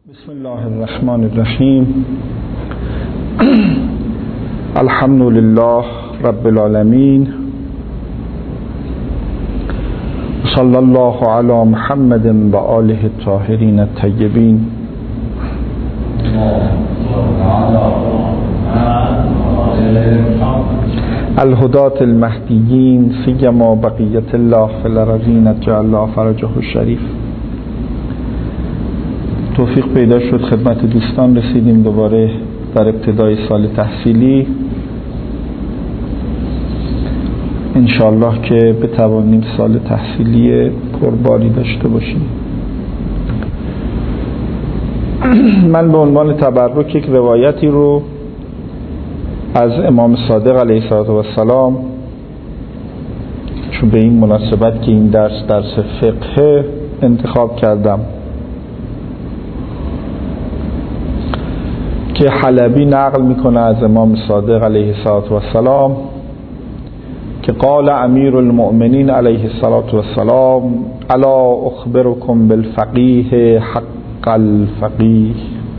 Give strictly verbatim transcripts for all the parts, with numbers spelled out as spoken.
بسم الله الرحمن الرحیم. الحمد لله رب العالمین، صلی الله علی محمد و آله الطاهرین الطیبین. الهداة المهدیین، سیما بقیت الله فی الارضین جعل الله فرجه الشریف. توفیق پیدا شد خدمت دوستان رسیدیم دوباره در ابتدای سال تحصیلی. انشاءالله که بتوانیم سال تحصیلی پرباری داشته باشیم. من به عنوان تبرک یک روایتی رو از امام صادق علیه السلام، چون به این مناسبت که این درس درس فقه انتخاب کردم، که حلبی نقل میکنه از امام صادق علیه السلام که قال امیر المؤمنین علیه السلام الا اخبرکم بالفقیه حق الفقیه.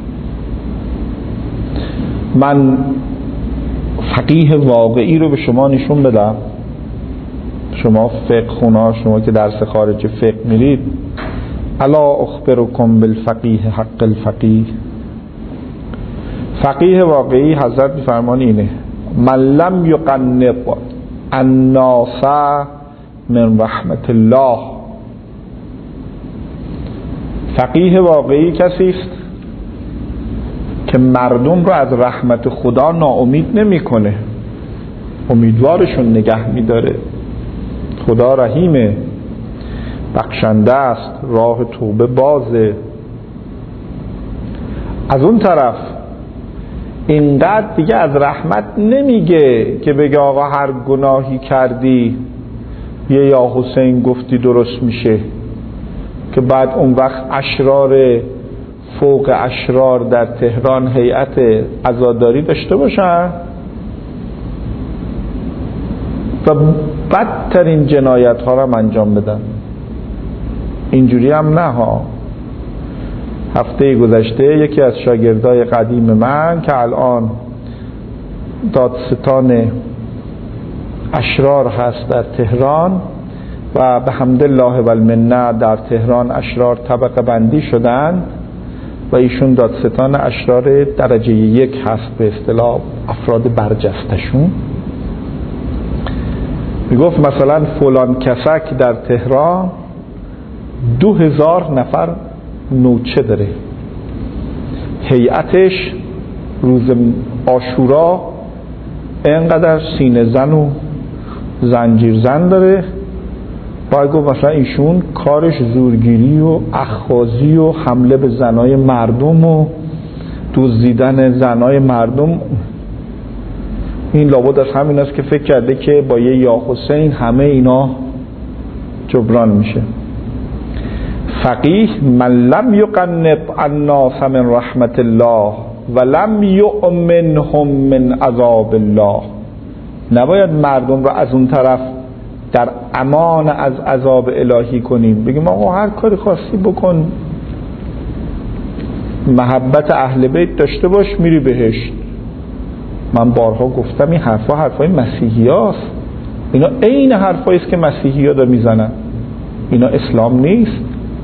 من فقیه واقعی رو به شما نشون بدم. شما فقه خونا، شما که درس خارج فقه میرید، الا اخبرکم بالفقیه حق الفقیه. فقیه واقعی حضرت می‌فرمان اینه: من لم یقنط الناس من رحمت الله. فقیه واقعی کسی است که مردم رو از رحمت خدا ناامید نمی‌کنه، امیدوارشون نگه می‌داره. خدا رحیمه، بخشنده است، راه توبه بازه. از اون طرف اینقدر دیگه از رحمت نمیگه که بگه آقا هر گناهی کردی یه یا حسین گفتی درست میشه، که بعد اون وقت اشرار فوق اشرار در تهران هیئت عزاداری داشته باشن و بدترین جنایت ها را انجام بدن. اینجوری هم نه ها. هفته گذشته یکی از شاگردای قدیم من که الان دادستان اشرار هست در تهران و به حمدالله و المنه در تهران اشرار طبقه بندی شدن و ایشون دادستان اشرار درجه یک هست، به اصطلاح افراد برجستشون. میگفت مثلا فلان کسک در تهران دو هزار نفر نوچه داره، هیئتش روز عاشورا اینقدر سینه زن و زنجیر زن داره. باید گفت مثلا ایشون کارش زورگیری و اخاذی و حمله به زنای مردم و دزدیدن زنای مردم. این لابد از همین است که فکر کرده که با یه یا حسین همه اینا جبران میشه. فقیه من لم یقنط الناس من رحمت الله و لم یؤمنهم من عذاب الله. نباید مردم رو از اون طرف در امان از عذاب الهی کنیم، بگیم آقا هر کاری خواستی بکن، محبت اهل بیت داشته باش میری بهشت. من بارها گفتم این حرفا حرفای مسیحی هاست. اینا عین حرفایی است که مسیحی ها دار میزنن. اینا اسلام نیست.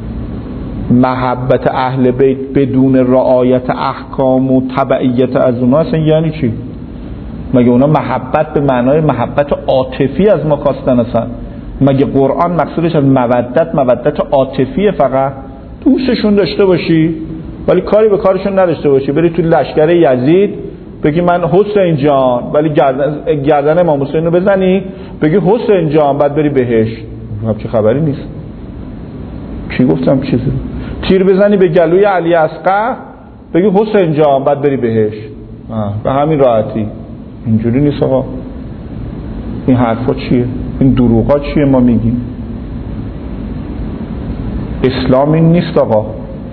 محبت اهل بیت بدون رعایت احکام و تبعیت از اونا اصلا یعنی چی؟ مگه اونا محبت به معنای محبت عاطفی از ما خواستن اصلا؟ مگه قرآن مقصودش از مودت مودت عاطفی فقط دوستشون داشته باشی ولی کاری به کارشون نداشته باشی؟ بری تو لشکر یزید بگی من حسین جان، ولی گردن, گردن امام حسین رو بزنی بگی حسین جان، بعد بری بهش. چه خبری نیست. چی گفتم چیزی؟ تیر بزنی به گلوی علی اصغر بگی حسین جان، بعد بری بهش. به همین راحتی. اینجوری نیست آقا. این حرفا چیه؟ این دروغا چیه ما میگیم؟ اسلام این نیست آقا.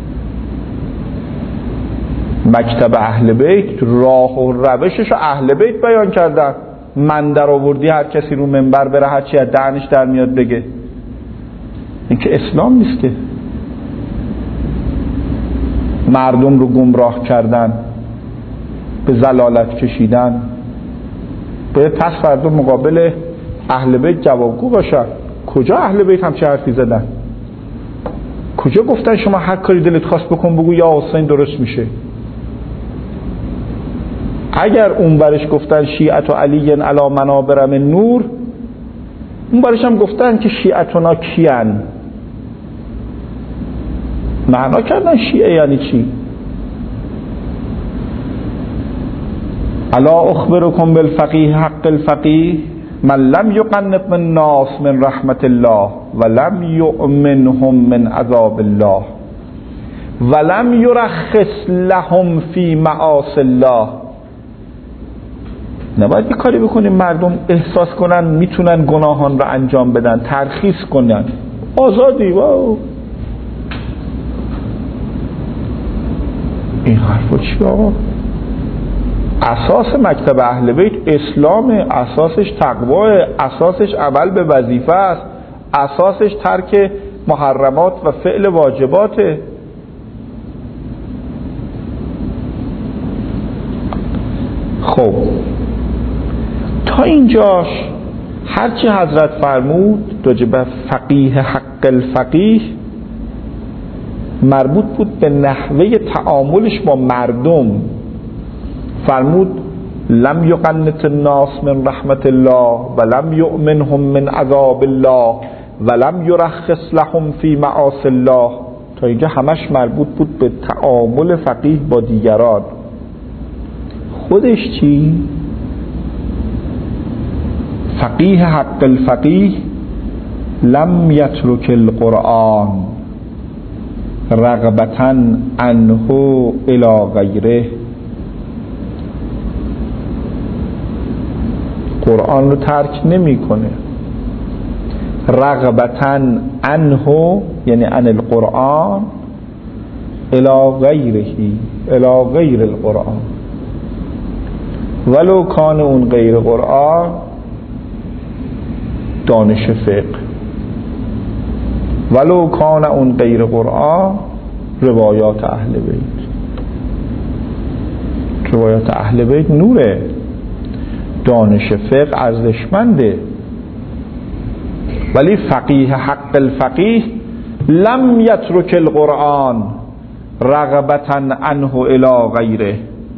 مکتب اهل بیت راه و روشش اهل بیت بیان کردن. من در آوردی هر کسی رو منبر بره هر چی از دهنش در میاد بگه. این که اسلام نیست که. مردم رو گمراه کردن، به ضلالت کشیدن، باید پس فردا مقابل اهل بیت جوابگو باشن. کجا اهل بیت هم چه حرفی زدن؟ کجا گفتن شما هر کاری دلت خواست بکن بگو یا حسین درست میشه؟ اگر اون برش گفتن شیعت و علی علی منابر من نور، اون برش هم گفتن که شیعتنا کیان. معنا کردن شیعه یعنی چی؟ الا اخبركم بالفقيه حق الفقيه من لم يقنط من الناس من رحمت الله ولم يؤمنهم من عذاب الله ولم يرخص لهم في معاصی الله. نباید یه کاری بکنیم مردم احساس کنن میتونن گناهان رو انجام بدن، ترخیص کنن، آزادی. واو این حرفا چی آقا؟ اساس مکتب اهل بیت اسلام، اساسش تقوا، اساسش عمل به وظیفه است، اساسش ترک محرمات و فعل واجباته. خب تا اینجاش هرچی حضرت فرمود راجع به فقیه حق الفقیه مربوط بود به نحوه تعاملش با مردم. فرمود لم یقنط الناس من رحمت الله ولم یؤمنهم من عذاب الله ولم یرخص لهم فی معاصی الله. تا اینجا همش مربوط بود به تعامل فقیه با دیگران. خودش چی؟ فقیه حق الفقیه لم یترک القرآن رغبتاً عنه الی غیره. قرآن رو ترک نمی کنه. رغبتاً عنه یعنی عن القرآن الی غیره، الی غیر القرآن، ولو کان اون غیر قرآن دانش فقه، ولو کان اون غیر قرآن روایات اهل بیت. روایات اهل بیت نوره، دانش فقه ارزشمنده. ولی فقیه حق الفقیه لم یترک القرآن رغبتاً عنه الی غیره.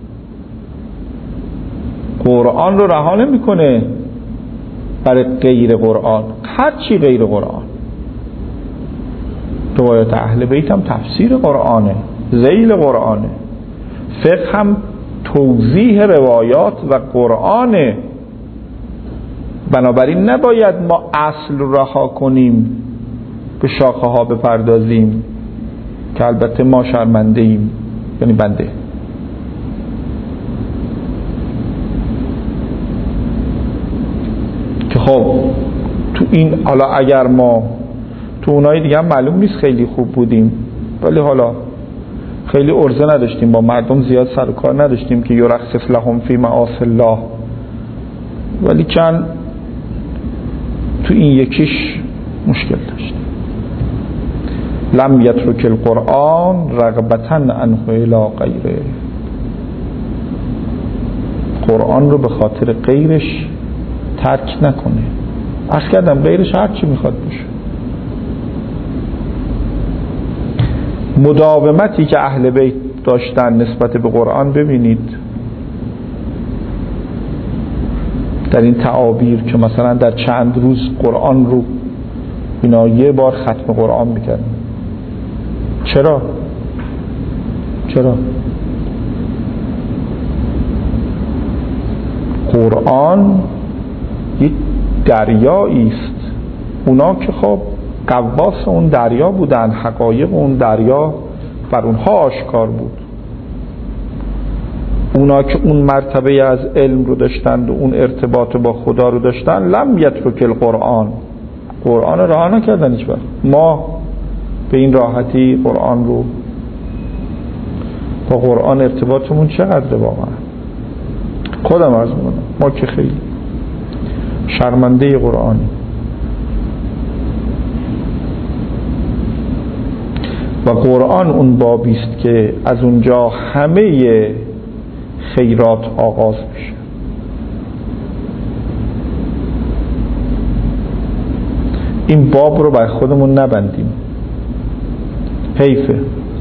قرآن رو رها نمیکنه برای غیر قرآن، هر چی غیر قرآن. روایات اهل بیت هم تفسیر قرآنه، ذیل قرآنه، فقه هم توضیح روایات و قرآنه. بنابراین نباید ما اصل رها کنیم به شاخه ها بپردازیم که البته ما شرمنده ایم، یعنی بنده. که خب تو این حالا اگر ما تو اونای دیگه هم معلوم نیست خیلی خوب بودیم، ولی حالا خیلی عرضه نداشتیم، با مردم زیاد سر و کار نداشتیم که یرخص لهم فی معاصی الله، ولی چند تو این یکیش مشکل داشتیم. لم یترک القرآن رغبتاً عنه الی غیره. قرآن رو به خاطر غیرش ترک نکنه. عرض کردم غیرش هر چی میخواد باشه. مداومتی که اهل بیت داشتن نسبت به قرآن ببینید در این تعابیر که مثلا در چند روز قرآن رو اینا یه بار ختم قرآن میکردن. چرا؟ چرا؟ قرآن یک دریایی است. اونا که خب قواس اون دریا بودن، حقایق اون دریا بر اونها آشکار بود. اونا که اون مرتبه از علم رو داشتند و اون ارتباط با خدا رو داشتن، لم یترک القرآن، قرآن رو رها نکردن هیچ وقت. ما به این راحتی قرآن رو، با قرآن ارتباطمون چقدر واقعا؟ خودم عرض می‌کنم ما که خیلی شرمنده قرآنی. و قرآن اون بابی است که از اونجا همه خیرات آغاز میشه. این باب رو بر خودمون نبندیم، حیفه.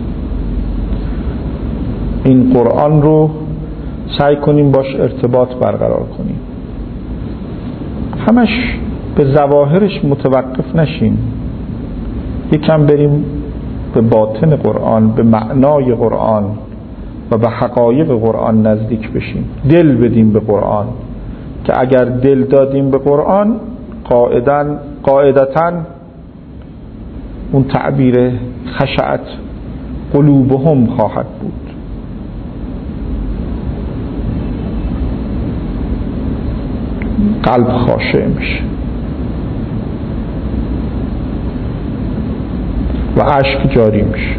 این قرآن رو سعی کنیم باش ارتباط برقرار کنیم، همش به ظواهرش متوقف نشیم، یکم بریم به باطن قرآن، به معنای قرآن و به حقایق قرآن نزدیک بشیم، دل بدیم به قرآن که اگر دل دادیم به قرآن قاعدتاً قاعدتاً اون تعبیر خشعت قلوبهم خواهد بود. قلب خاشع میشه و اشک جاری میشه.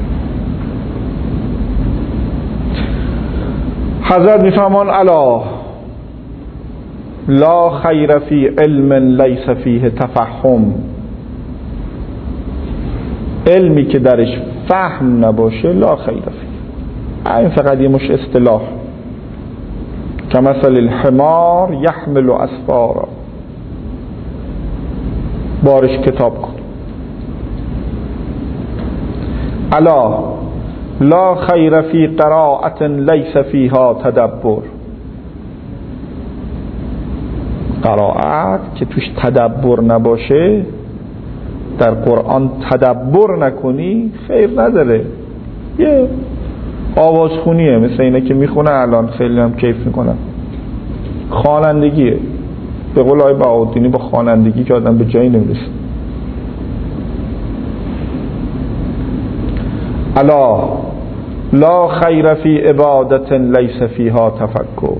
حضرت میفرمان الا لا خیر فی علم لیس فیه تفهم، علمی که درش فهم نباشه لا خیر فیه. این فقط یه مش اصطلاح، کمثل الحمار یحمل اسفارا، بارش کتاب کن. الا لا خیر فی قراءة لیس فیها تدبر، قرائت که توش تدبر نباشه، در قرآن تدبر نکنی خیر نداره، یه آوازخونیه، مثل اینه که میخونه الان خیلی هم کیف میکنن، خوانندگیه. به قول آقای بهاءالدینی با خوانندگی که آدم به جایی نمیرسه. الا لا خیر فی عبادت لیس فیها تفکر،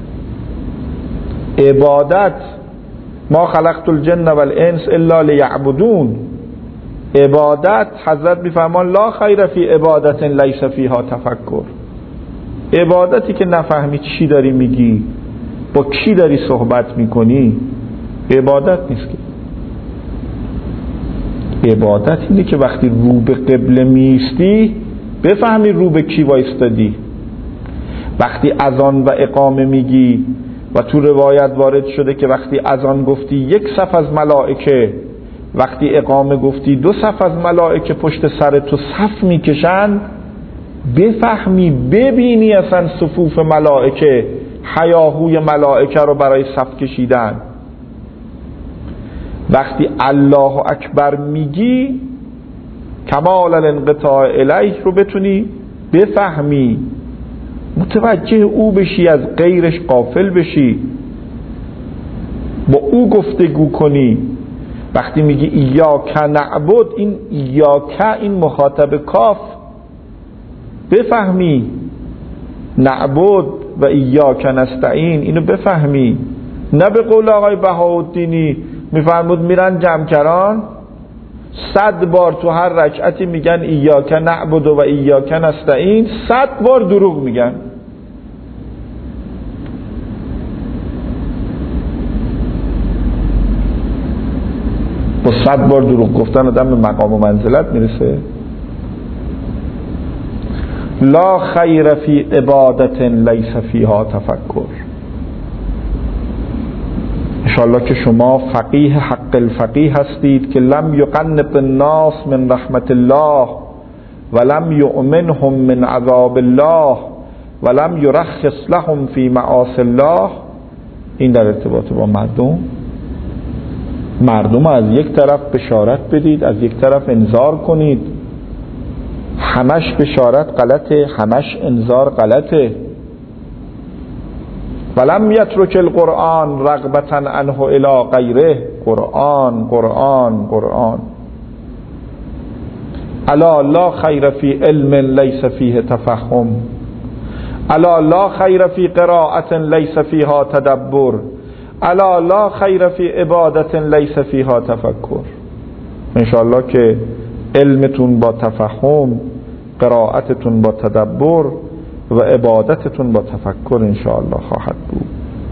عبادت ما خلقت الجن والانس الا لیعبدون، عبادت حضرت میفرمان لا خیر فی عبادت لیس فیها تفکر، عبادتی که نفهمی چی داری میگی، با کی داری صحبت میکنی، عبادت نیست. که عبادت اینه که وقتی رو به قبله میستی بفهمی رو به کی وایستادی. وقتی اذان و اقامه میگی و تو روایت وارد شده که وقتی اذان گفتی یک صف از ملائکه، وقتی اقامه گفتی دو صف از ملائکه پشت سر تو صف میکشن، بفهمی ببینی اصلا صفوف ملائکه هیاهوی ملائکه رو برای صف کشیدن. وقتی الله اکبر میگی کمال الانقطاع الیه رو بتونی بفهمی، متوجه او بشی، از غیرش غافل بشی، با او گفتگو کنی. وقتی میگی ایاک نعبد، این ایاک این مخاطب کاف، بفهمی نعبد و ایاک نستعین، اینو بفهمی. نه به قول آقای بهاءالدینی میفرمود میرن جمکران صد بار تو هر رکعتی میگن ایاک نعبد و ایاک نستعین، صد بار دروغ میگن. با صد بار دروغ گفتن آدم به مقام و منزلت میرسه. لا خیر فی عبادت لیس فیها تفکر. انشاءالله که شما فقیه حق الفقیه هستید که لم یقنط الناس من رحمت الله ولم یؤمنهم من عذاب الله ولم یرخص لهم فی معاصی الله. این در ارتباط با مردم. مردم از یک طرف بشارت بدید، از یک طرف انذار کنید. همش بشارت غلطه، همش انذار غلطه. ولم یترک القرآن رغبتا عنه الی غیره. قرآن قرآن قرآن. الا لا خیر فی علم لیس فیه تفهم، الا لا خیر فی قراءة لیس فیها تدبر، الا لا خیر فی عبادت لیس فیها تفکر. انشاءالله که علمتون با تفهم، قرائتتون با تدبر و عبادتتون با تفکر انشاءالله خواهد بود.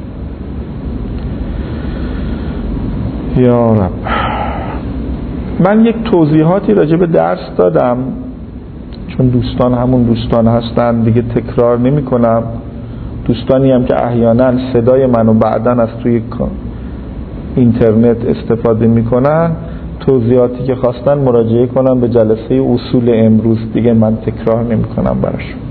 یا رب. من یک توضیحاتی راجع به درس دادم، چون دوستان همون دوستان هستن دیگه تکرار نمی کنم. دوستانی هم که احیانا صدای منو بعداً از توی اینترنت استفاده میکنن، توضیحاتی که خواستن مراجعه کنن به جلسه اصول امروز، دیگه من تکرار نمی کنم براشون.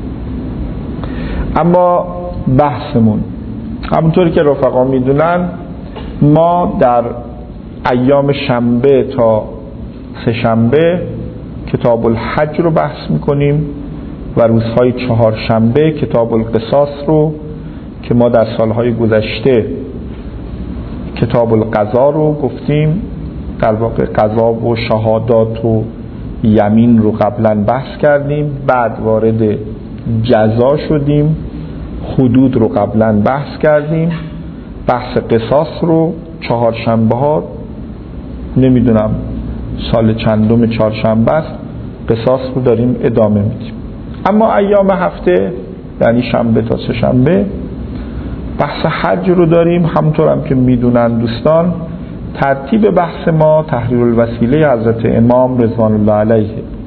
اما بحثمون همونطوری که رفقا میدونن ما در ایام شنبه تا سه شنبه کتاب الحج رو بحث میکنیم و روزهای چهار شنبه کتاب القصاص رو که ما در سالهای گذشته کتاب القضا رو گفتیم، در واقع قضا و شهادات و یمین رو قبلا بحث کردیم، بعد وارد جزا شدیم، حدود رو قبلا بحث کردیم، بحث قصاص رو چهار شنبه ها نمیدونم سال چندم چهارشنبه است قصاص رو داریم ادامه میدیم. اما ایام هفته یعنی شنبه تا سه شنبه بحث حج رو داریم. همونطور هم که میدونن دوستان ترتیب بحث ما تحریر الوسیله حضرت امام رضوان الله علیه.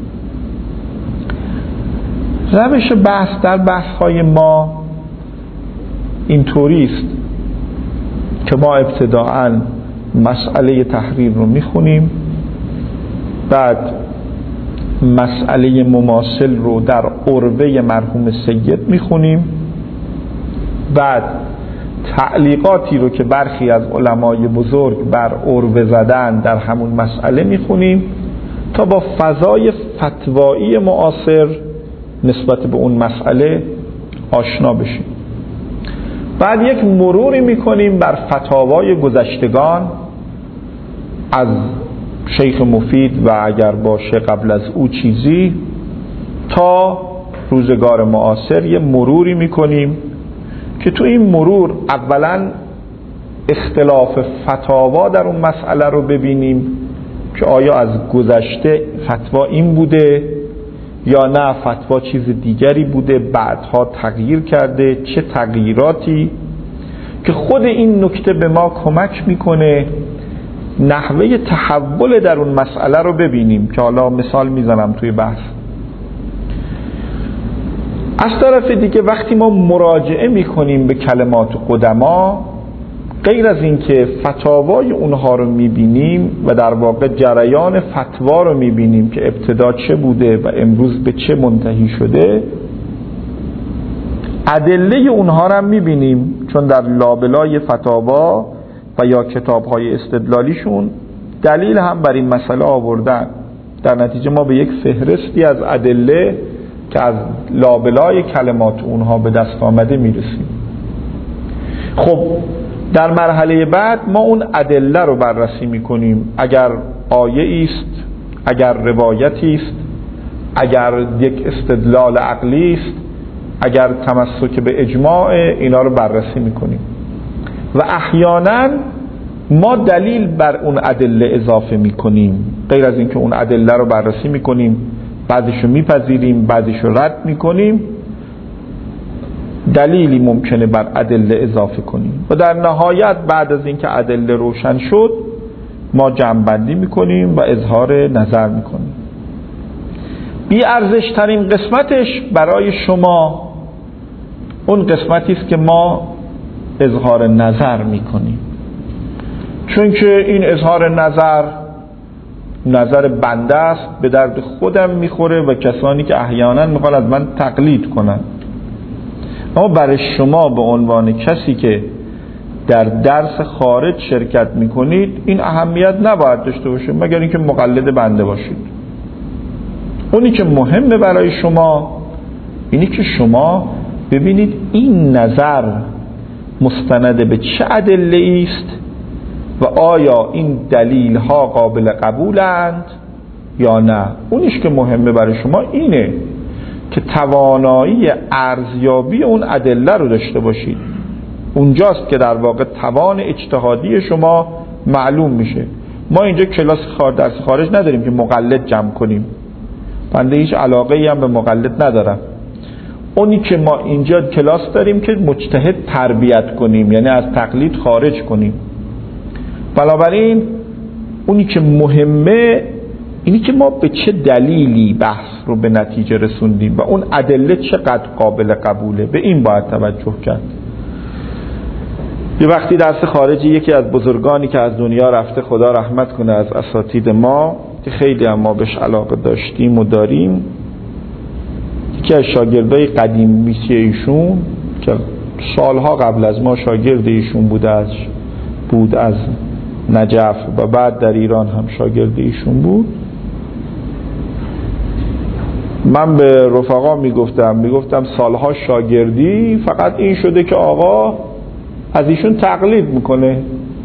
روش بحث در بحث های ما اینطوری است که ما ابتداءً مسئله تحریر رو میخونیم، بعد مسئله مماثل رو در عروه مرحوم سید میخونیم، بعد تعلیقاتی رو که برخی از علمای بزرگ بر عروه زدن در همون مسئله میخونیم تا با فضای فتوایی معاصر نسبت به اون مسئله آشنا بشیم. بعد یک مروری میکنیم بر فتاوای گذشتگان از شیخ مفید و اگر باشه قبل از او چیزی تا روزگار معاصر یه مروری میکنیم که تو این مرور اولا اختلاف فتاوا در اون مسئله رو ببینیم که آیا از گذشته فتوا این بوده یا نه فتوا چیز دیگری بوده بعدها تغییر کرده، چه تغییراتی، که خود این نکته به ما کمک میکنه نحوه تحول در اون مسئله رو ببینیم که حالا مثال میزنم توی بحث. از طرف دیگه وقتی ما مراجعه میکنیم به کلمات قدما، غیر از این که فتاوای اونها رو میبینیم و در واقع جریان فتوا رو میبینیم که ابتدا چه بوده و امروز به چه منتهی شده، ادله اونها رو هم میبینیم، چون در لابلای فتاوا و یا کتاب‌های استدلالیشون دلیل هم بر این مسئله آوردن. در نتیجه ما به یک فهرستی از ادله که از لابلای کلمات اونها به دست آمده میرسیم. خب در مرحله بعد ما اون ادله رو بررسی میکنیم، اگر آیه است، اگر روایتی است، اگر یک استدلال عقلی است، اگر تمسک به اجماع، اینا رو بررسی میکنیم و احیانا ما دلیل بر اون ادله اضافه میکنیم. غیر از اینکه اون ادله رو بررسی میکنیم، بعضیش رو میپذیریم، بعضیش رو رد میکنیم، دلیلی ممکنه بر ادله اضافه کنیم و در نهایت بعد از اینکه ادله روشن شد ما جمع‌بندی میکنیم و اظهار نظر میکنیم. بی ارزش ترین قسمتش برای شما اون قسمتی است که ما اظهار نظر میکنیم، چون که این اظهار نظر نظر بنده است، به درد خودم میخوره و کسانی که احیانا میخوان از من تقلید کنن. اما برای شما به عنوان کسی که در درس خارج شرکت میکنید این اهمیت نباید داشته باشه مگر اینکه مقلد بنده باشید. اونی که مهمه برای شما اینی که شما ببینید این نظر مستند به چه ادله است و آیا این دلیل ها قابل قبولند یا نه. اونیش که مهمه برای شما اینه که توانایی ارزیابی اون ادله رو داشته باشید. اونجاست که در واقع توان اجتهادی شما معلوم میشه. ما اینجا کلاس خارج درس خارج نداریم که مقلد جمع کنیم، بنده هیچ علاقه ای هم به مقلد ندارم. اونی که ما اینجا کلاس داریم که مجتهد تربیت کنیم، یعنی از تقلید خارج کنیم. بنابراین اونی که مهمه اینی که ما به چه دلیلی بحث رو به نتیجه رسوندیم و اون ادله چقدر قابل قبوله، به این باید توجه کرد. یه وقتی درس خارجی یکی از بزرگانی که از دنیا رفته، خدا رحمت کنه، از اساتید ما که خیلی هم ما بهش علاقه داشتیم و داریم، یکی از شاگردای قدیمی ایشون که سالها قبل از ما شاگرد ایشون بود از بود از نجف و بعد در ایران هم شاگرد ایشون بود، من به رفقا میگفتم میگفتم سالها شاگردی فقط این شده که آقا از ایشون تقلید میکنه،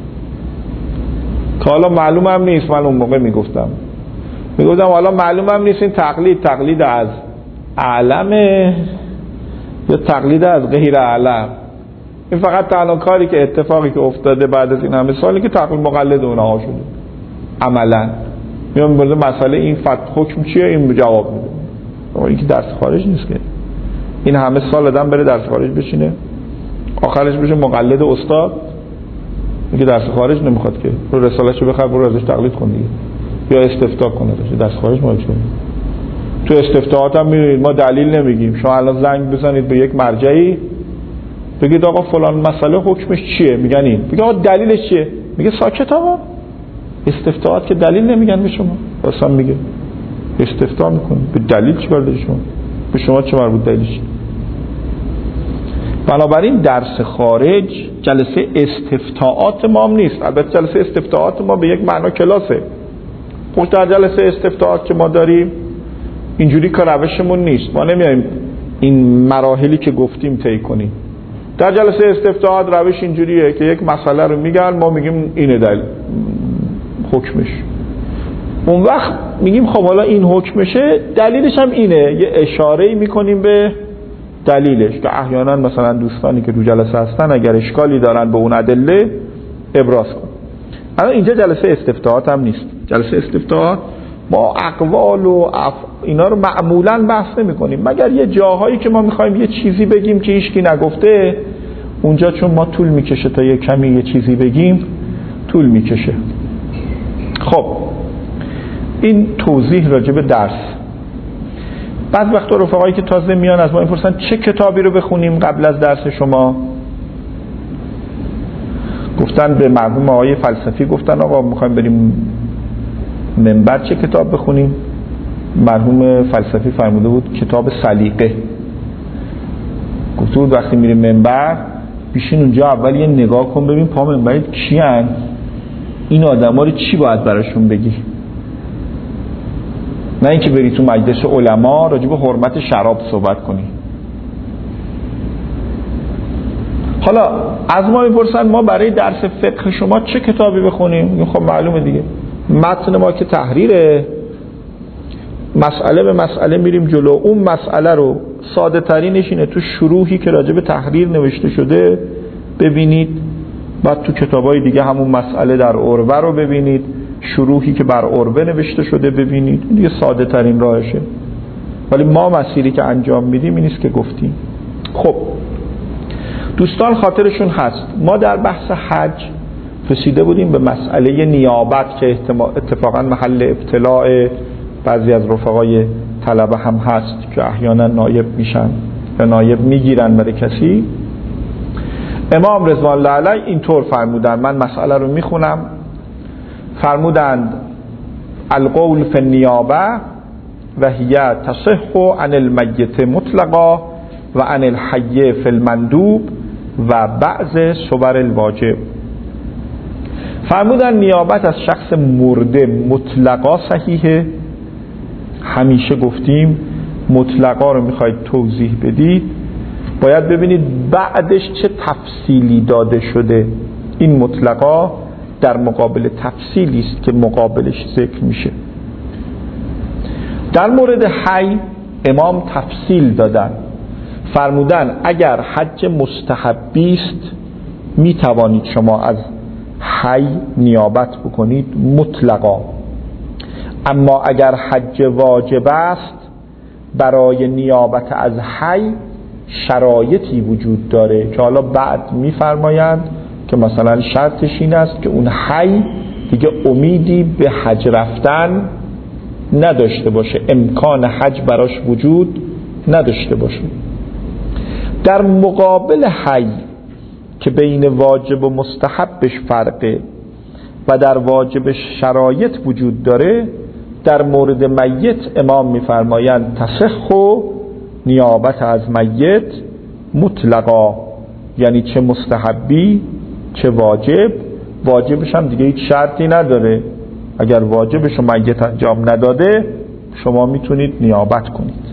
که حالا معلوم هم نیست. من اون موقع میگفتم میگفتم حالا معلوم هم نیست این تقلید تقلید از اعلمه یا تقلید از غیر اعلم. این فقط تنها کاری که اتفاقی که افتاده بعد از این همه سالی که تقلید مقلد اونها شده عملا. میام برده مسئله این فتح حکم چیه، این جواب میده. این که درس خارج نیست که این همه سال آدم بره درس خارج بشینه آخرش بشه مقلد استاد. میگه درس خارج نمیخواد که رو رساله‌شو بخر برو ازش تقلید کن دیگه، یا استفتاء کنه درس خارج ما چه. تو استفتاءات هم میبینید ما دلیل نمیگیم. شما الان زنگ بزنید به یک مرجعی بگید آقا فلان مسئله حکمش چیه، میگن این. میگه آقا دلیلش چیه، میگه ساکت آقا. استفتاءات که دلیل نمیگن به شما، اصلا میگه استفتاء میکنید به دلیل چی برده شما، به شما چه مربوط دلیلش. بنابراین درس خارج جلسه استفتاءات ما هم نیست. البته جلسه استفتاءات ما به یک معنا کلاسه. پشت در جلسه استفتاءات که ما داریم اینجوری که روشمون نیست. ما نمیایم این مراحلی که گفتیم طی کنیم. در جلسه استفتاءات روش اینجوریه که یک مسئله رو میگن، ما میگیم اینه دلیل حکمش. اون وقت میگیم خب حالا این حکمشه، دلیلش هم اینه، یه اشاره‌ای میکنیم به دلیلش که احیانا مثلا دوستانی که تو جلسه هستن اگر اشکالی دارن به اون ادله ابراز کن. الان اینجا جلسه استفتاءات هم نیست. جلسه استفتاءات ما اقوال و اف... اینا رو معمولا بحث نمی کنیم، مگر یه جاهایی که ما میخوایم یه چیزی بگیم که هیچکی نگفته، اونجا چون ما طول میکشه تا یه کمی یه چیزی بگیم طول میکشه. خب این توضیح راجع به درس. بعض وقتا رفقایی که تازه میان از ما میپرسن چه کتابی رو بخونیم قبل از درس شما. گفتن به مرحوم آقای فلسفی گفتن آقا میخوایم بریم منبر چه کتاب بخونیم. مرحوم فلسفی فرموده بود کتاب سلیقه. گفته بود وقتی میریم منبر بیشین اونجا اول یه نگاه کن ببین پا منبرت کیان، این آدما رو چی باید براشون بگی، نه اینکه بری تو مجلس علما راجع به حرمت شراب صحبت کنی. حالا از ما میپرسن ما برای درس فقه شما چه کتابی بخونیم؟ خب معلومه دیگه، متن ما که تحریره، مسئله به مسئله میریم جلو. اون مسئله رو ساده ترینش اینه تو شروحی که راجع به تحریر نوشته شده ببینید، بعد تو کتابای دیگه همون مسئله در عروه رو ببینید، شروحی که بر عروه نوشته شده ببینید. این دیگه ساده ترین راهشه. ولی ما مسیری که انجام میدیم این نیست که گفتیم. خب دوستان خاطرشون هست ما در بحث حج رسیده بودیم به مسئله نیابت که اتفاقا محل ابتلاع بعضی از رفقای طلبه هم هست که احیانا نایب میشن یا نایب میگیرن برای کسی. امام رضوان الله علیه اینطور فرمودن، من مسئله رو میخونم. فرمودند القول فی النیابه و هی تصح عن المیت مطلقا و عن الحی فی المندوب و بعض صور الواجب. فرمودن نیابت از شخص مرده مطلقا صحیحه. همیشه گفتیم مطلقا رو میخواید توضیح بدید باید ببینید بعدش چه تفصیلی داده شده. این مطلقا در مقابل تفصیلی است که مقابلش ذکر میشه. در مورد حی امام تفصیل دادن، فرمودن اگر حج مستحبی است می توانید شما از حی نیابت بکنید مطلقا، اما اگر حج واجب است برای نیابت از حی شرایطی وجود داره که حالا بعد میفرمایند که مثلا شرطش این است که اون حی دیگه امیدی به حج رفتن نداشته باشه، امکان حج براش وجود نداشته باشه. در مقابل حی که بین واجب و مستحبش فرقه و در واجبش شرایط وجود داره، در مورد میت امام میفرمایند تصح و نیابت از میت مطلقا، یعنی چه مستحبی چه واجب. واجبش هم دیگه هیچ شرطی نداره، اگر واجبش رو میت انجام نداده شما میتونید نیابت کنید.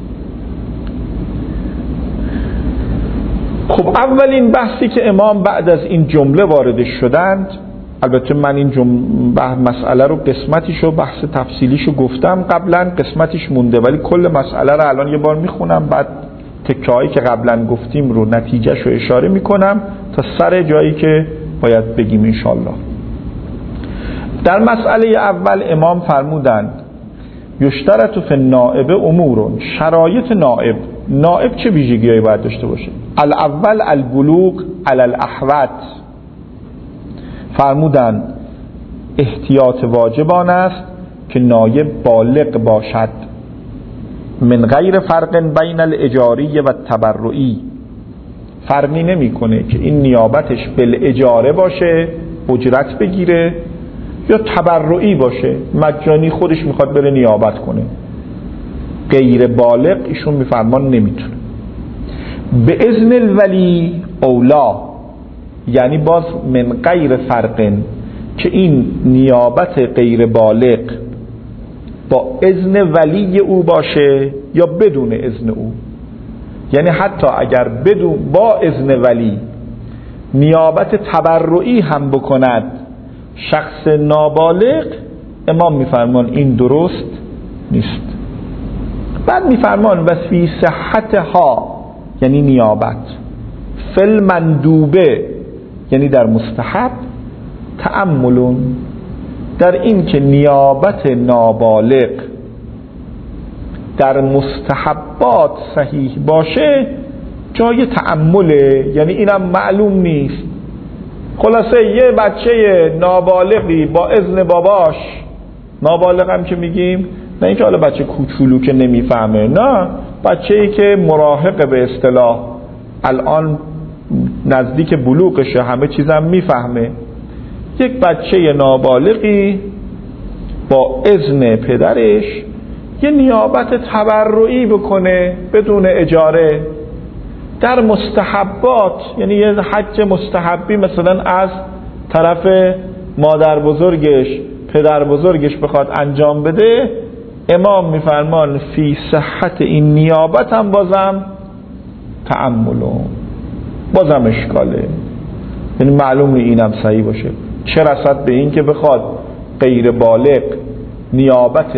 خب اولین بحثی که امام بعد از این جمله واردش شدند، البته من این جمله مسئله رو قسمتیشو بحث تفصیلیشو گفتم قبلا، قسمتیش مونده، ولی کل مسئله رو الان یه بار میخونم، بعد تکه‌هایی که قبلا گفتیم رو نتیجهش رو اشاره میکنم تا سر جایی که باید بگیم انشالله. در مسئله اول امام فرمودند یشترط فی النائب امور، شرایط نائب. نائب چه ویژگی‌هایی باید داشته باشه؟ الاول البلوغ علی الاحوط، فرمودند احتیاط واجبان است که نایب بالغ باشد، من غیر فرق بین الاجاری و التبرعی، فرقی نمیکنه که این نیابتش بالاجاره باشه اجرت بگیره یا تبرعی باشه مجانی خودش میخواد بره نیابت کنه. غیر بالغ ایشون میفرمان نمیتونه. به اذن الولی اولا، یعنی باز من غیر فرق، که این نیابت غیر بالغ با اذن ولی او باشه یا بدون اذن او. یعنی حتی اگر بدون با اذن ولی نیابت تبرعی هم بکند شخص نابالغ، امام میفرمان این درست نیست. بعد میفرمان و فی صحتها، یعنی نیابت، فل مندوبه، یعنی در مستحب، تأملون، در این که نیابت نابالغ در مستحبات صحیح باشه جای تأمله، یعنی اینم معلوم نیست. خلاصه یه بچه نابالغی با اذن باباش، نابالغ هم که میگیم نه اینکه حالا بچه کوچولو که نمیفهمه، نه بچه‌ای که مراهقه به اصطلاح، الان نزدیک بلوغشه، همه چیزم میفهمه، یک بچه نابالغی با اذن پدرش یه نیابت تبرعی بکنه بدون اجاره در مستحبات، یعنی یه حج مستحبی مثلا از طرف مادر بزرگش پدر بزرگش بخواد انجام بده، امام میفرمان فی صحت این نیابت هم بازم تأملو، بازم اشکاله، یعنی معلوم اینم صحیح باشه. چه رسد به این که بخواد غیر بالغ نیابت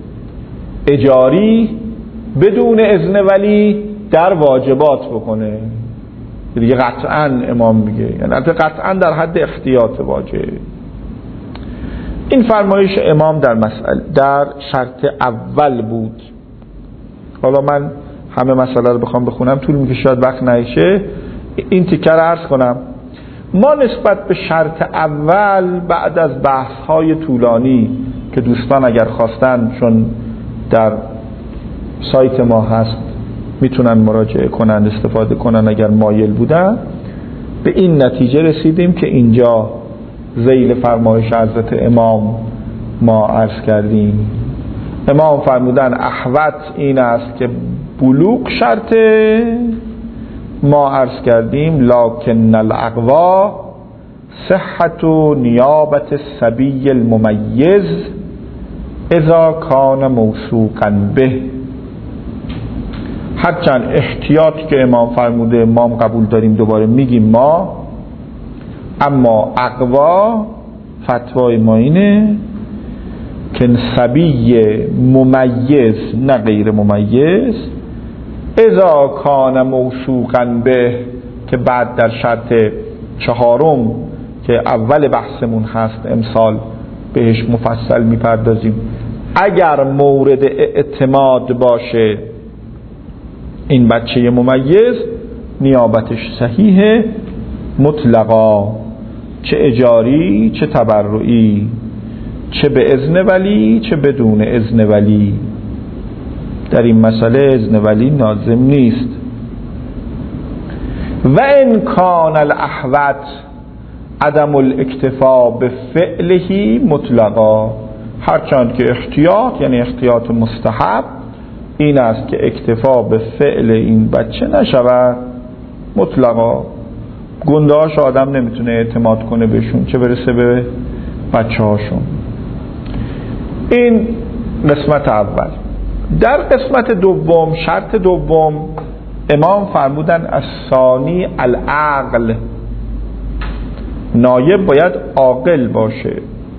اجاری بدون اذن ولی در واجبات بکنه، دیگه قطعا امام میگه، یعنی قطعا در حد احتیاط واجب. این فرمایش امام در مسئله در شرط اول بود. حالا من همه مسئله رو بخوام بخونم طول میکشه، شاید وقت نشه، این تیکه رو عرض کنم. ما نسبت به شرط اول بعد از بحث‌های طولانی که دوستان اگر خواستن چون در سایت ما هست میتونن مراجعه کنن، استفاده کنن اگر مایل بودن، به این نتیجه رسیدیم که اینجا ذیل فرمایش حضرت امام ما عرض کردیم. امام فرمودن احوط این است که بلوغ شرطه، ما عرض کردیم لکن الاقوا صحت و نیابت الصبی الممیز اذا کان موثوقا به. هرچند احتیاطی که امام فرموده امام قبول داریم، دوباره میگیم ما، اما اقوا فتوای ما اینه که صبی ممیز نه غیر ممیز، اذا کان موثوقا به، که بعد در شرط چهارم که اول بحثمون هست امسال بهش مفصل میپردازیم، اگر مورد اعتماد باشه این بچه ممیز نیابتش صحیحه مطلقا، چه اجاری چه تبرعی. چه به اذن ولی چه بدون اذن ولی. در این مسئله اذن ولی لازم نیست. و ان کان الاحوط عدم الاکتفا به فعله مطلقا، هرچند که احتیاط یعنی احتیاط مستحب این است که اکتفا به فعل این بچه نشود مطلقا. گندهاش آدم نمیتونه اعتماد کنه بهشون، چه برسه به بچه هاشون. این قسمت اول. در قسمت دوم، شرط دوم، امام فرمودن الثانی العقل، نایب باید عاقل باشه.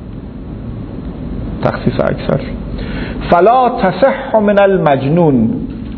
تخصیص اکثر. فلا تصح من المجنون،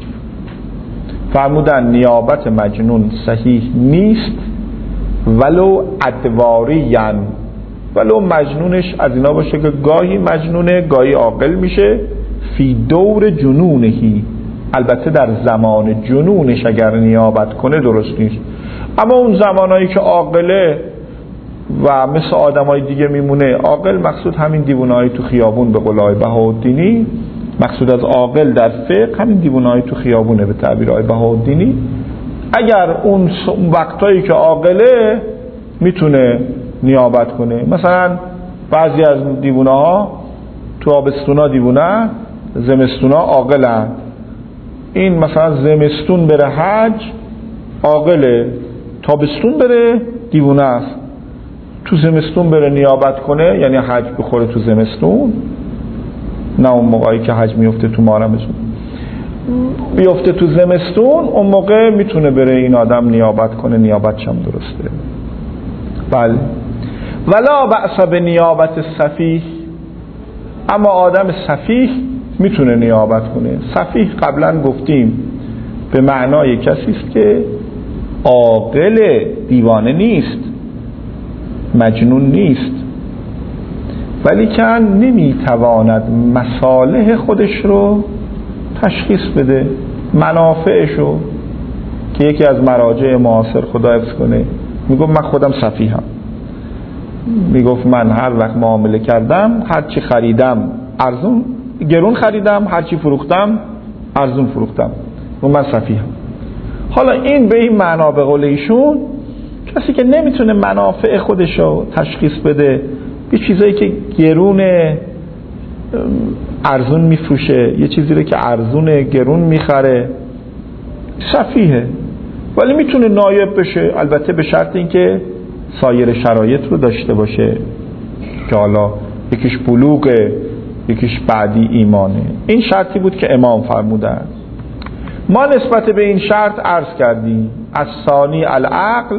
فرمودن نیابت مجنون صحیح نیست ولو ادواریان، ولو مجنونش از اینا باشه که گاهی مجنونه گاهی عاقل میشه. فی دور جنونهی، البته در زمان جنونش اگر نیابت کنه درست نیست، اما اون زمانایی که عاقله و مثل آدمای دیگه میمونه. عاقل مقصود همین دیوانه‌های تو خیابون، به قول آقای بهاءالدینی مقصود از عاقل در فقه همین دیوانه‌های تو خیابونه به تعبیر آقای بهاءالدینی. اگر اون وقتایی که عاقله میتونه نیابت کنه، مثلا بعضی از دیوانه‌ها تو آبستونا دیوونه، زمستونا عاقلن. این مثلا زمستون بره حج عاقله، تابستون بره دیوونه است. تو زمستون بره نیابت کنه یعنی حج بخوره تو زمستون، نه اون موقعی که حج میفته تو محرمشون، بیفته تو زمستون، اون موقع میتونه بره این آدم نیابت کنه، نیابتش هم درسته. بله. ولا بأس به نیابت سفیه، اما آدم سفیه میتونه نیابت کنه. سفیه قبلا گفتیم به معنای کسی است که عاقل، دیوانه نیست، مجنون نیست، ولی که نمیتواند مصالح خودش رو تشخیص بده، منافعشو، که یکی از مراجع معاصر خدا حفظ کنه میگفت من خودم سفیهم، میگفت من هر وقت معامله کردم هر چی خریدم ارزون گرون خریدم، هر چی فروختم ارزون فروختم، و من سفیهم. حالا این به این معنا به قول ایشون کسی که نمیتونه منافع خودش رو تشخیص بده، یه چیزایی که گرونه ارزون میفروشه، یه چیزی رو که ارزونه گرون میخره، سفیه. ولی میتونه نایب بشه، البته به شرط اینکه سایر شرایط رو داشته باشه که حالا یکیش بلوغه یکیش بعدی ایمانه. این شرطی بود که امام فرمودن. ما نسبت به این شرط عرض کردیم الثانی العقل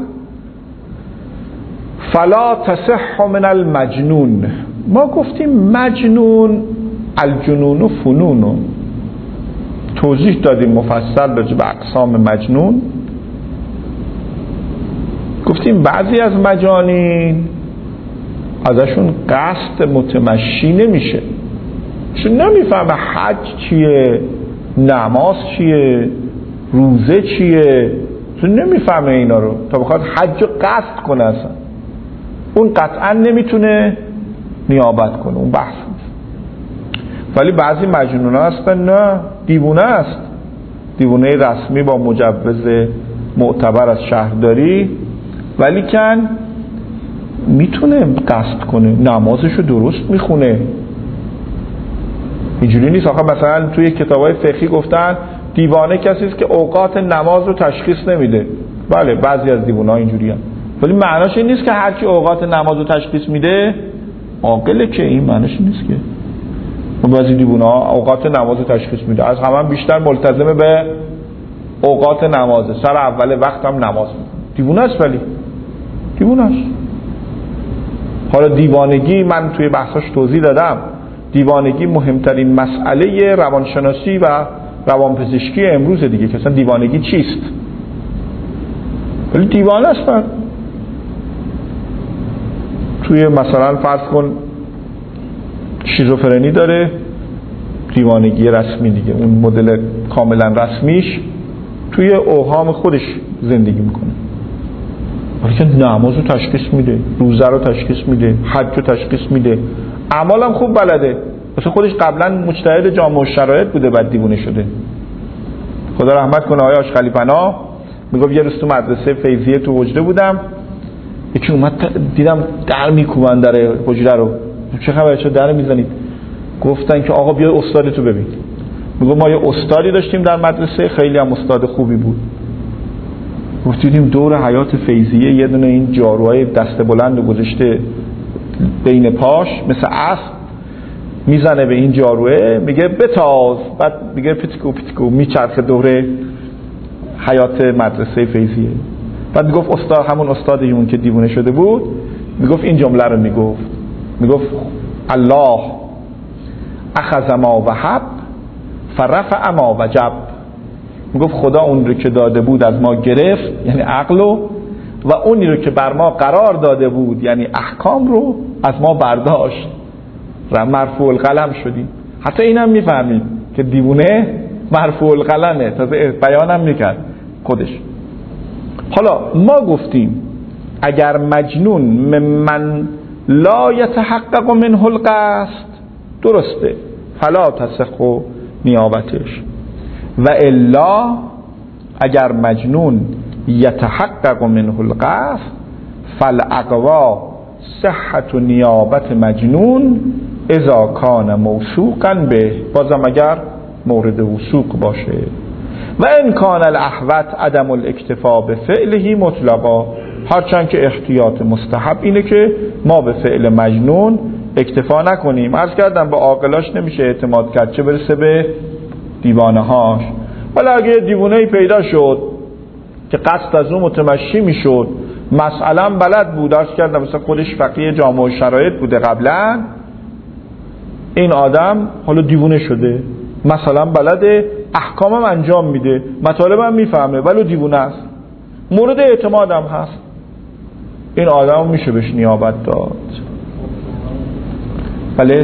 فلا تصح من المجنون. ما گفتیم مجنون الجنون و فنون، توضیح دادیم مفصل راجع به اقسام مجنون. گفتیم بعضی از مجانین ازشون قصد متمشی نمیشه، چون نمیفهمه حج چیه، نماز چیه، روزه چیه، چون نمیفهمه اینا رو تا بخواد حج رو قصد کنه اصلا. اون قطعا نمیتونه نیابت کنه، اون بحث نیست. ولی بعضی مجنون ها هستن نه، دیوونه است، دیوونه رسمی با مجوز معتبر از شهرداری، ولی کن میتونه قصد کنه، نمازشو درست میخونه. اینجوری نیست. آخه مثلا توی کتابای فقهی گفتن دیوانه کسی است که اوقات نماز رو تشخیص نمیده. بله بعضی از دیوانه‌ها اینجوری هستن، ولی معناش این نیست که هر کی اوقات نماز رو تشخیص میده عاقله، که این معناش این نیست. که بعضی دیوانه‌ها اوقات نماز رو تشخیص میده، از همه بیشتر ملتزم به اوقات نمازه، سر اول وقت هم نماز میکنه، دیوانه است. ولی دیوانه است. حالا دیوانگی من توی بحثاش توضیح دادم، دیوانگی مهمترین مسئله روانشناسی و روانپزشکی امروز دیگه، که اصلا دیوانگی چیست. ولی دیوانه است. توی مثلا فرض کن شیزوفرنی داره، دیوانگی رسمی دیگه، اون مدل کاملا رسمیش توی اوهام خودش زندگی میکنه، ولی که نماز رو تشخیص میده، روزه رو تشخیص میده، حج رو تشخیص میده، اعمالم خوب بلده، واسه خودش قبلا مجتهد جامع الشرایط بوده بعد دیوونه شده. خدا رحمت کنه آقای آشخلی پناه میگفت یه روز تو مدرسه فیضیه تو حجره بودم، یکی اومد دیدم در میکوبن در حجره رو، چه خبره چرا در میزنید؟ گفتن که آقا بیا استادتو ببین. میگم ما یه استادی داشتیم در مدرسه، خیلی هم استاد خوبی بود. گفتیم دور حیات فیضیه یه دونه این جاروهای دست بلند رو گذاشته بین پاش مثل اسب، میزنه به این جاروه میگه بتاز، بعد میگه پتیکو پتیکو میچرخه دوره حیات مدرسه فیضیه. بعد میگفت استاد، همون استادیمون که دیوونه شده بود، میگفت این جمله رو میگفت میگفت الله اخذ ما وهب فرفع ما وجب. میگفت خدا اون رو که داده بود از ما گرفت، یعنی عقلو، و اونی رو که بر ما قرار داده بود یعنی احکام رو از ما برداشت، و مرفوع القلم شدیم. حتی اینم میفهمید که دیوونه مرفوع القلمه، تازه بیانم میکرد خودش. حالا ما گفتیم اگر مجنون ممن لا یتحقق منه القصد، درسته، فلا تصح نیابتش، و الا اگر مجنون یتحقق منه القصد فالاقوا صحت نیابت مجنون اذا کان موثوقا به، بازم اگر مورد وثوق باشه. و ان کان الاحوط عدم الاکتفا به فعله مطلقا، هرچند که احتیاط مستحب اینه که ما به فعل مجنون اکتفا نکنیم. عرض کردم به عاقلاش نمیشه اعتماد کرد، چه برسه به دیوانه هاش. ولی اگه دیوانه‌ای پیدا شد که قصد از اون متمشی میشد، مسئله بلد بود، عرض کردم مثلا خودش فقیه جامع الشرایط بوده قبلا، این آدم حالا دیوونه شده، مثلا بلده، احکامم انجام میده، مطالبم میفهمه، ولی دیوونه است، مورد اعتمادم هست، این آدم میشه بهش نیابت داد. بله،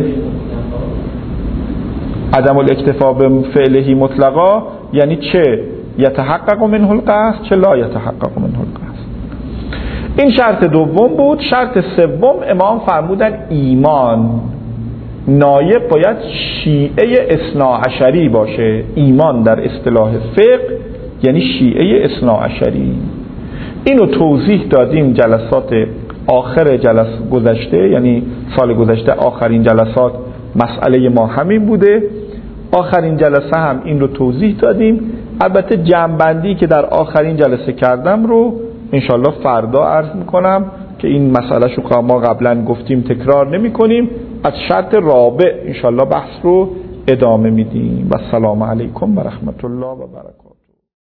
عدم الاکتفا به فعله مطلقا یعنی چه یتحقق منه القصد، چه لا یتحقق منه القصد. این شرط دوم بود. شرط سوم امام فرمودن ایمان. نایب باید شیعه اثناعشری باشه. ایمان در اصطلاح فقه یعنی شیعه اثناعشری. اینو توضیح دادیم جلسات آخر جلس گذشته، یعنی سال گذشته آخرین جلسات مسئله ما همین بوده. آخرین جلسه هم این رو توضیح دادیم. البته جمع‌بندی که در آخرین جلسه کردم رو انشالله فردا عرض میکنم که این مسئله شو که ما قبلا گفتیم تکرار نمی کنیم. از شرط رابع انشالله بحث رو ادامه میدیم. و السلام علیکم و رحمت الله و برکاته.